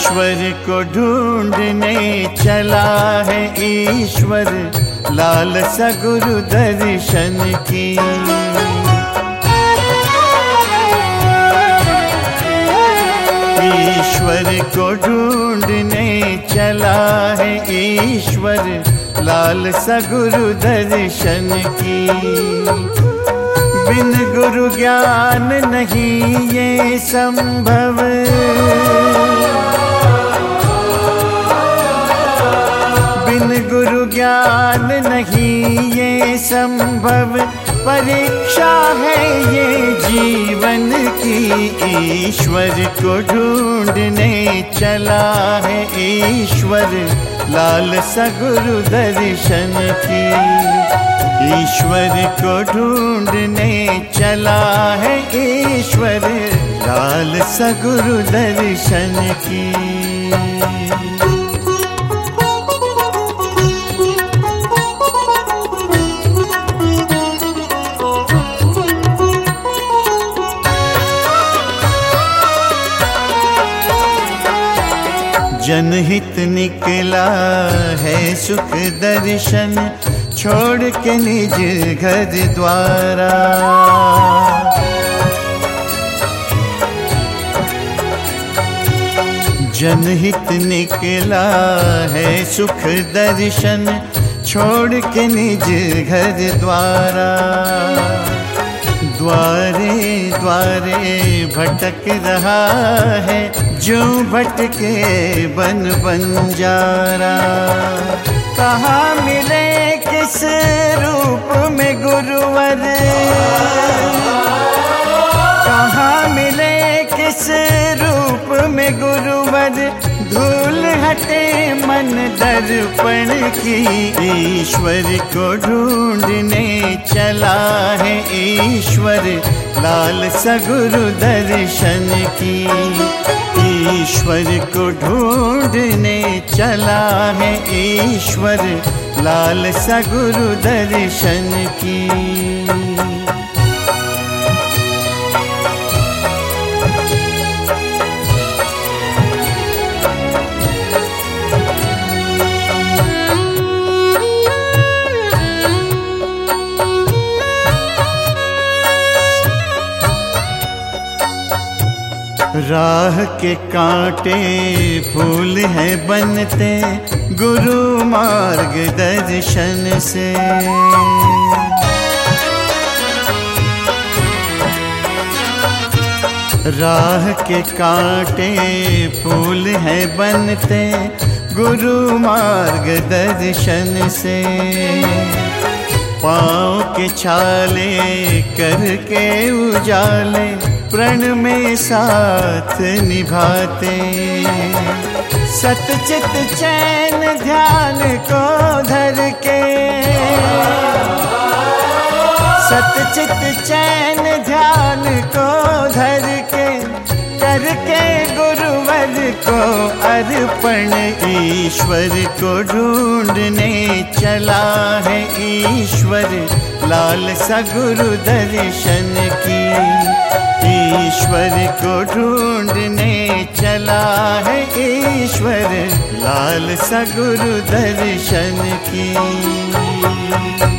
ईश्वर को ढूंढने चला है ईश्वर, लालसा गुरु दर्शन की। ईश्वर को ढूंढने चला है ईश्वर, लालसा गुरु दर्शन की। बिन गुरु ज्ञान नहीं ये संभव, बिन गुरु ज्ञान नहीं ये संभव। परीक्षा है ये जीवन की, ईश्वर को ढूंढने चला है ईश्वर, लालसा गुरु दर्शन की। ईश्वर को ढूंढने चला है ईश्वर, लालसा गुरु दर्शन की। जनहित निकला है सुख दर्शन, छोड़ के निज घर द्वारा। जनहित निकला है सुख दर्शन, छोड़ के निज घर द्वारा। द्वारे द्वारे भटक रहा है, जो भटके बन बंजारा। कहाँ मिले किस रूप में गुरुवर, कहाँ मिले किस रूप में गुरुवर। धूल हटे मन दर्पण की, ईश्वर को ढूंढने चला है ईश्वर, लालसा गुरु दर्शन की। ईश्वर को ढूंढने चला है ईश्वर, लालसा गुरु दर्शन की। राह के कांटे फूल हैं बनते, गुरु मार्ग दर्शन से। राह के कांटे फूल हैं बनते, गुरु मार्ग दर्शन से। पाँव के छाले करके उजाले, प्रण में साथ निभाते। सतचित चैन ध्यान को धर के, सतचित चैन ध्यान को धर के, करके गुरुवर को अर्पण। ईश्वर को ढूंढने चला है ईश्वर, लालसा गुरु दर्शन की। ईश्वर को ढूंढने चला है ईश्वर, लालसा गुरु दर्शन की।